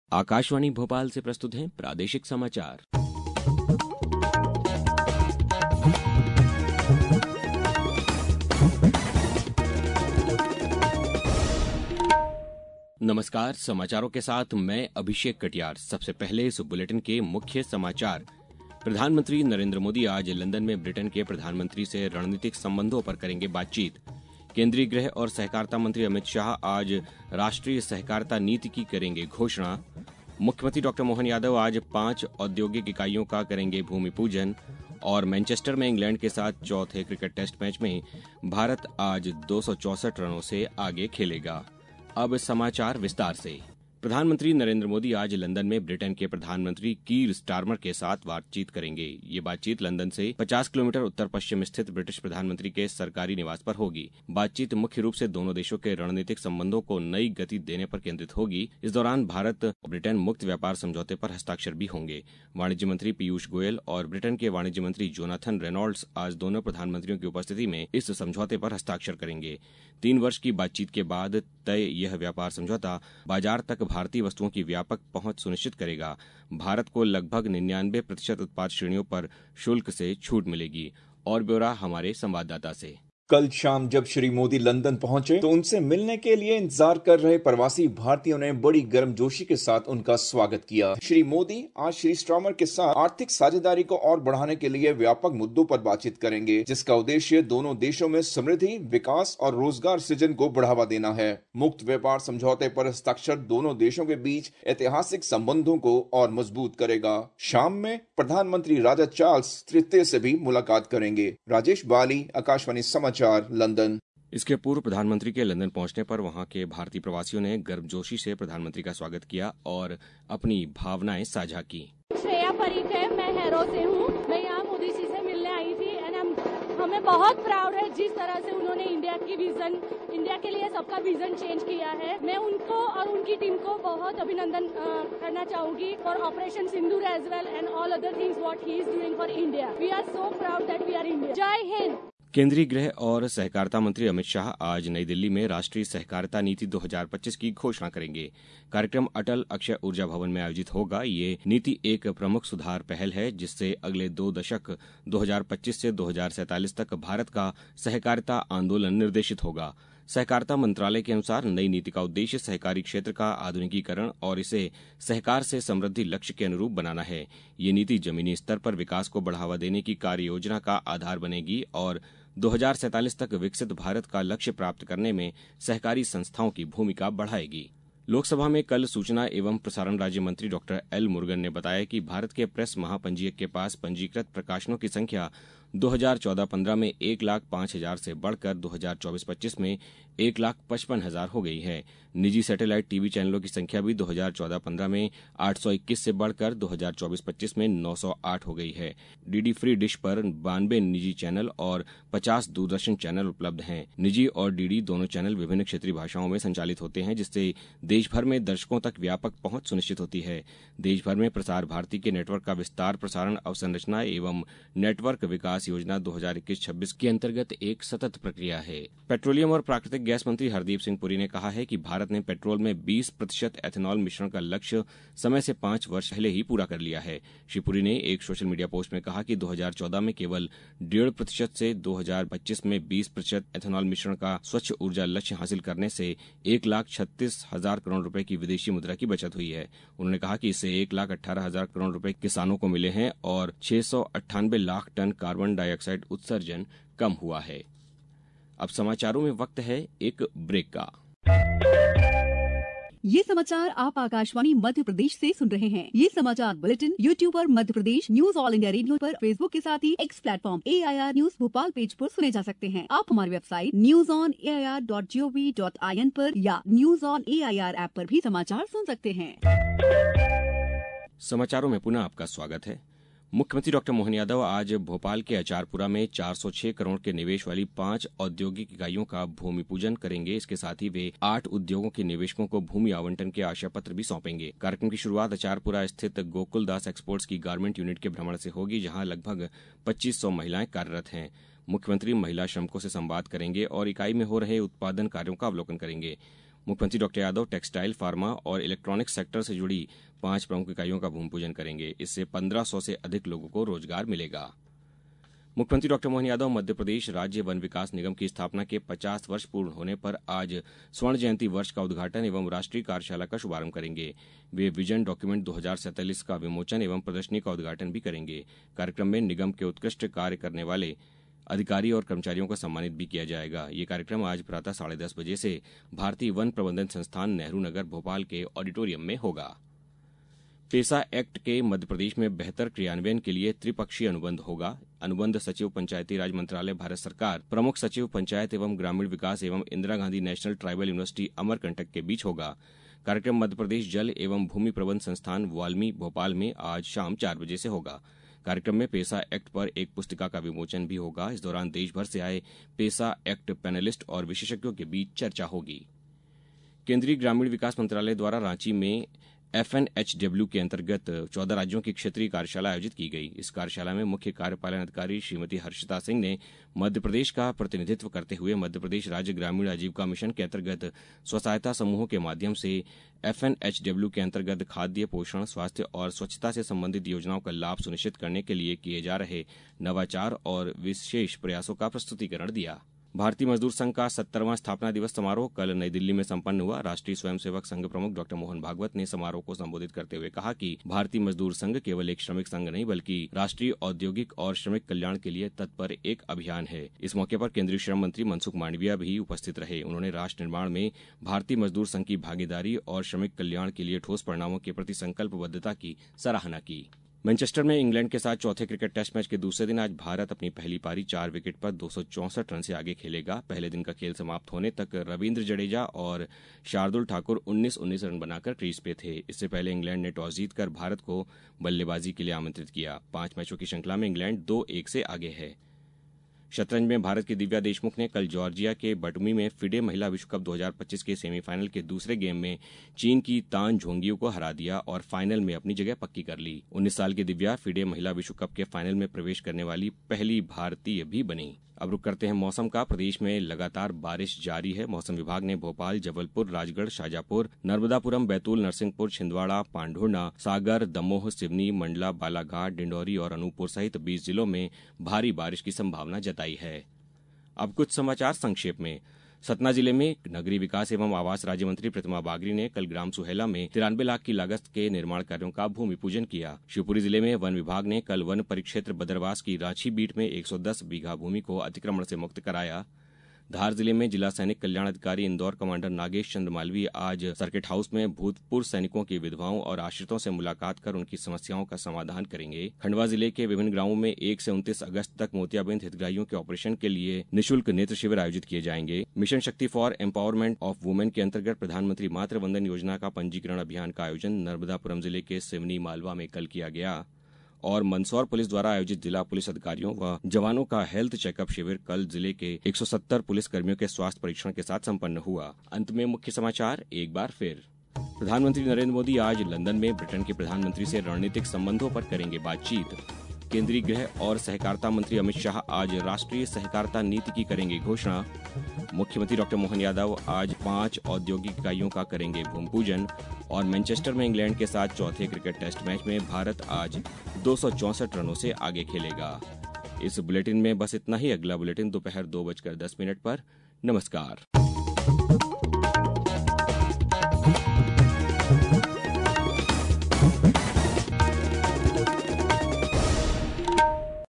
आकाशवाणी भोपाल से प्रस्तुत हैं प्रादेशिक समाचार। नमस्कार, समाचारों के साथ मैं अभिषेक कटियार। सबसे पहले इस बुलेटिन के मुख्य समाचार। प्रधानमंत्री नरेंद्र मोदी आज लंदन में ब्रिटेन के प्रधानमंत्री से रणनीतिक संबंधों पर करेंगे बातचीत। केंद्रीय गृह और सहकारिता मंत्री अमित शाह आज राष्ट्रीय सहकारिता नीति की करेंगे घोषणा। मुख्यमंत्री डॉ मोहन यादव आज 5 औद्योगिक इकाइयों का करेंगे भूमि पूजन। और मैनचेस्टर में इंग्लैंड के साथ चौथे क्रिकेट टेस्ट मैच में भारत आज 264 रनों से आगे खेलेगा। अब समाचार विस्तार से। प्रधानमंत्री नरेंद्र मोदी आज लंदन में ब्रिटेन के प्रधानमंत्री कीर स्टारमर के साथ बातचीत करेंगे। ये बातचीत लंदन से 50 किलोमीटर उत्तर पश्चिम स्थित ब्रिटिश प्रधानमंत्री के सरकारी निवास पर होगी। बातचीत मुख्य रूप से दोनों देशों के रणनीतिक संबंधों को नई गति देने पर केंद्रित होगी। इस दौरान भारत और ब्रिटेन मुक्त व्यापार समझौते पर हस्ताक्षर भी होंगे। वाणिज्य मंत्री पीयूष गोयल और ब्रिटेन के वाणिज्य मंत्री जोनाथन रेनॉल्ड्स आज दोनों प्रधानमंत्रियों की उपस्थिति में इस समझौते पर हस्ताक्षर करेंगे। 3 वर्ष की बातचीत के बाद तय यह व्यापार समझौता बाजार तक भारतीय वस्तुओं की व्यापक पहुंच सुनिश्चित करेगा। भारत को लगभग 99% उत्पाद श्रेणियों पर शुल्क से छूट मिलेगी। और ब्यौरा हमारे संवाददाता से। कल शाम जब श्री मोदी लंदन पहुंचे तो उनसे मिलने के लिए इंतजार कर रहे प्रवासी भारतीयों ने बड़ी गर्मजोशी के साथ उनका स्वागत किया। श्री मोदी आज श्री स्टारमर के साथ आर्थिक साझेदारी को और बढ़ाने के लिए व्यापक मुद्दों पर बातचीत करेंगे, जिसका उद्देश्य दोनों देशों में समृद्धि, विकास और रोजगार सृजन को बढ़ावा देना है। मुक्त व्यापार समझौते पर हस्ताक्षर दोनों देशों के बीच ऐतिहासिक संबंधों को और मजबूत करेगा। शाम में प्रधानमंत्री राजा चार्ल्स तृतीय से भी मुलाकात करेंगे। राजेश बाली, आकाशवाणी समाचार, लंदन। इसके पूर्व प्रधानमंत्री के लंदन पहुंचने पर वहां के भारतीय प्रवासियों ने गर्मजोशी से प्रधानमंत्री का स्वागत किया और अपनी भावनाएं साझा की। श्रेया परीख है, मैं हैरो से हूँ। मैं यहाँ मोदी जी से मिलने आई थी एंड हमें बहुत प्राउड है जिस तरह से उन्होंने इंडिया के लिए सबका विजन चेंज किया है। मैं उनको और उनकी टीम को बहुत अभिनंदन करना चाहूंगी for operation Sindoor as well and all other things what he is doing for India. We are so proud that we are India. जय हिंद। केंद्रीय गृह और सहकारिता मंत्री अमित शाह आज नई दिल्ली में राष्ट्रीय सहकारिता नीति 2025 की घोषणा करेंगे। कार्यक्रम अटल अक्षय ऊर्जा भवन में आयोजित होगा। ये नीति एक प्रमुख सुधार पहल है जिससे अगले 2 दशक 2025 से 2047 तक भारत का सहकारिता आंदोलन निर्देशित होगा। सहकारिता मंत्रालय के अनुसार नई नीति का उद्देश्य सहकारी क्षेत्र का आधुनिकीकरण और इसे सहकार से समृद्धि लक्ष्य के अनुरूप बनाना है। ये नीति जमीनी स्तर पर विकास को बढ़ावा देने की कार्य योजना का आधार बनेगी और 2047 तक विकसित भारत का लक्ष्य प्राप्त करने में सहकारी संस्थाओं की भूमिका बढ़ाएगी। लोकसभा में कल सूचना एवं प्रसारण राज्य मंत्री डॉक्टर एल मुरुगन ने बताया कि भारत के प्रेस महापंजीयक के पास पंजीकृत प्रकाशनों की संख्या 2014-15 में 1,05,000 से बढ़कर 2024-25 में 1,55,000 हो गई है। निजी सैटेलाइट टीवी चैनलों की संख्या भी 2014-15 में 821 से बढ़कर 2024-25 में 908 हो गई है। डीडी फ्री डिश पर 92 निजी चैनल और 50 दूरदर्शन चैनल उपलब्ध हैं। निजी और डीडी दोनों चैनल विभिन्न क्षेत्रीय भाषाओं में संचालित होते हैं, जिससे देश भर में दर्शकों तक व्यापक पहुंच सुनिश्चित होती है। देश भर में प्रसार भारती के नेटवर्क का विस्तार प्रसारण अवसंरचना एवं नेटवर्क विकास योजना 2021-26 के अंतर्गत एक सतत प्रक्रिया है। पेट्रोलियम और प्राकृतिक गैस मंत्री हरदीप सिंह पुरी ने कहा है कि भारत ने पेट्रोल में 20% एथेनॉल मिश्रण का लक्ष्य समय से 5 वर्ष पहले ही पूरा कर लिया है। श्री पुरी ने एक सोशल मीडिया पोस्ट में कहा कि 2014 में केवल 1.5% से 2025 में 20% एथेनॉल मिश्रण का स्वच्छ ऊर्जा लक्ष्य हासिल करने से 1,36,000 करोड़ रुपए की विदेशी मुद्रा की बचत हुई है। उन्होंने कहा कि इससे 1,18,000 करोड़ रुपए किसानों को मिले हैं और 698 लाख टन कार्बन डाइऑक्साइड उत्सर्जन कम हुआ है। अब समाचारों में वक्त है एक ब्रेक का। ये समाचार आप आकाशवाणी मध्य प्रदेश से सुन रहे हैं। ये समाचार बुलेटिन YouTube पर Madhya Pradesh news All India Radio पर, फेसबुक के साथ ही X platform AIR news Bhopal page पर सुने जा सकते हैं। आप हमारी वेबसाइट newsonair.gov.in पर या न्यूज ऑन AIR ऐप पर भी समाचार सुन सकते हैं। समाचारों में पुनः आपका स्वागत है। मुख्यमंत्री डॉ मोहन यादव आज भोपाल के अचारपुरा में 406 करोड़ के निवेश वाली 5 औद्योगिक इकाइयों का भूमि पूजन करेंगे। इसके साथ ही वे 8 उद्योगों के निवेशकों को भूमि आवंटन के आशा पत्र भी सौंपेंगे। कार्यक्रम की शुरुआत अचारपुरा स्थित गोकुलदास एक्सपोर्ट्स की गारमेंट यूनिट के भ्रमण से होगी, जहां लगभग 2500 महिलाएं कार्यरत हैं। मुख्यमंत्री महिला श्रमिकों से संवाद करेंगे और इकाई में हो रहे उत्पादन कार्यों का अवलोकन करेंगे। मुख्यमंत्री डॉक्टर यादव टेक्सटाइल, फार्मा और इलेक्ट्रॉनिक्स सेक्टर से जुड़ी 5 प्रमुख इकाइयों का भूमि पूजन करेंगे। इससे 1500 से अधिक लोगों को रोजगार मिलेगा। मुख्यमंत्री डॉक्टर मोहन यादव मध्य प्रदेश राज्य वन विकास निगम की स्थापना के 50 वर्ष पूर्ण होने पर आज स्वर्ण जयंती वर्ष का उद्घाटन एवं राष्ट्रीय कार्यशाला का शुभारंभ करेंगे। वे विजन डॉक्यूमेंट 2047 का विमोचन एवं प्रदर्शनी का उद्घाटन भी करेंगे। कार्यक्रम में निगम के उत्कृष्ट कार्य करने वाले अधिकारी और कर्मचारियों को सम्मानित भी किया जाएगा। ये कार्यक्रम आज प्रातः 10:30 बजे से भारतीय वन प्रबंधन संस्थान नेहरू नगर भोपाल के ऑडिटोरियम में होगा। पेसा एक्ट के मध्य प्रदेश में बेहतर क्रियान्वयन के लिए त्रिपक्षीय अनुबंध होगा। अनुबंध सचिव पंचायती राज मंत्रालय भारत सरकार, प्रमुख सचिव पंचायत एवं ग्रामीण विकास एवं Indira Gandhi national tribal university Amarkantak के बीच होगा। कार्यक्रम मध्य प्रदेश जल एवं भूमि प्रबंध संस्थान वाल्मी भोपाल में आज शाम 4 बजे से होगा। कार्यक्रम में पेसा एक्ट पर एक पुस्तिका का विमोचन भी होगा। इस दौरान देश भर से आए पेसा एक्ट पैनलिस्ट और विशेषज्ञों के बीच चर्चा होगी। केंद्रीय ग्रामीण विकास मंत्रालय द्वारा रांची में FNHW के अंतर्गत 14 राज्यों की क्षेत्रीय कार्यशाला आयोजित की गई। इस कार्यशाला में मुख्य कार्यपालन अधिकारी श्रीमती हर्षिता सिंह ने मध्य प्रदेश का प्रतिनिधित्व करते हुए मध्य प्रदेश राज्य ग्रामीण आजीविका मिशन के अंतर्गत स्वसहायता समूहों के माध्यम से FNHW के अंतर्गत खाद्य, पोषण, स्वास्थ्य और स्वच्छता से संबंधित योजनाओं का लाभ सुनिश्चित करने के लिए किए जा रहे नवाचार और विशेष प्रयासों का प्रस्तुतिकरण दिया। भारतीय मजदूर संघ का 70वां स्थापना दिवस समारोह कल नई दिल्ली में संपन्न हुआ। राष्ट्रीय स्वयंसेवक संघ प्रमुख डॉक्टर मोहन भागवत ने समारोह को संबोधित करते हुए कहा कि भारतीय मजदूर संघ केवल एक श्रमिक संघ नहीं बल्कि राष्ट्रीय औद्योगिक और श्रमिक कल्याण के लिए तत्पर एक अभियान है। इस मौके पर केंद्रीय श्रम मंत्री मनसुख मांडविया भी उपस्थित रहे। उन्होंने राष्ट्र निर्माण में भारतीय मजदूर संघ की भागीदारी और श्रमिक कल्याण के लिए ठोस परिणामों के प्रति संकल्पबद्धता की सराहना की। मैनचेस्टर में इंग्लैंड के साथ चौथे क्रिकेट टेस्ट मैच के दूसरे दिन आज भारत अपनी पहली पारी 4 विकेट पर 264 रन से आगे खेलेगा। पहले दिन का खेल समाप्त होने तक रविंद्र जडेजा और शार्दुल ठाकुर 19-19 रन बनाकर क्रीज पे थे। इससे पहले इंग्लैंड ने टॉस जीतकर भारत को बल्लेबाजी के लिए आमंत्रित किया। 5 मैचों की श्रृंखला में इंग्लैंड 2-1 से आगे है। शतरंज में भारत की दिव्या देशमुख ने कल जॉर्जिया के बटुमी में फिडे महिला विश्व कप 2025 के सेमीफाइनल के दूसरे गेम में चीन की तान झोंगियो को हरा दिया और फाइनल में अपनी जगह पक्की कर ली। 19 साल की दिव्या फिडे महिला विश्व कप के फाइनल में प्रवेश करने वाली पहली भारतीय भी बनी। अब रुक करते हैं मौसम का। प्रदेश में लगातार बारिश जारी है। मौसम विभाग ने भोपाल, जबलपुर, राजगढ़, शाजापुर, नर्मदापुरम, बैतूल, नरसिंहपुर, छिंदवाड़ा, पांढुर्णा, सागर, दमोह, सिवनी, मंडला, बालाघाट, डिंडौरी और अनूपपुर सहित 20 जिलों में भारी बारिश की संभावना जताई है। अब कुछ समाचार संक्षेप में। सतना जिले में नगरीय विकास एवं आवास राज्य मंत्री प्रतिमा बागरी ने कल ग्राम सुहेला में 93 लाख की लागत के निर्माण कार्यों का भूमि पूजन किया। शिवपुरी जिले में वन विभाग ने कल वन परिक्षेत्र बदरवास की रांची बीट में 110 बीघा भूमि को अतिक्रमण से मुक्त कराया। धार जिले में जिला सैनिक कल्याण अधिकारी इंदौर कमांडर नागेश चंद्र मालवीय आज सर्किट हाउस में भूतपूर्व सैनिकों की विधवाओं और आश्रितों से मुलाकात कर उनकी समस्याओं का समाधान करेंगे। खंडवा जिले के विभिन्न ग्रामों में 1 से 29 अगस्त तक मोतियाबिंद हितग्राहियों के ऑपरेशन के लिए निःशुल्क नेत्र शिविर आयोजित किए जाएंगे। मिशन शक्ति फॉर एम्पावरमेंट ऑफ वुमेन के अंतर्गत प्रधानमंत्री मातृ वंदन योजना का पंजीकरण अभियान का आयोजन नर्मदापुरम जिले के सिवनी मालवा में कल किया गया। और मंदसौर पुलिस द्वारा आयोजित जिला पुलिस अधिकारियों व जवानों का हेल्थ चेकअप शिविर कल जिले के 170 पुलिस कर्मियों के स्वास्थ्य परीक्षण के साथ संपन्न हुआ। अंत में मुख्य समाचार एक बार फिर। प्रधानमंत्री नरेंद्र मोदी आज लंदन में ब्रिटेन के प्रधानमंत्री से रणनीतिक संबंधों पर करेंगे बातचीत। केंद्रीय गृह और सहकारिता मंत्री अमित शाह आज राष्ट्रीय सहकारिता नीति की करेंगे घोषणा। मुख्यमंत्री डॉक्टर मोहन यादव आज 5 औद्योगिक इकाइयों का करेंगे भूमि पूजन। और मैनचेस्टर में इंग्लैंड के साथ चौथे क्रिकेट टेस्ट मैच में भारत आज 264 रनों से आगे खेलेगा। इस बुलेटिन में बस इतना ही। अगला बुलेटिन दोपहर 2:10 पर। नमस्कार।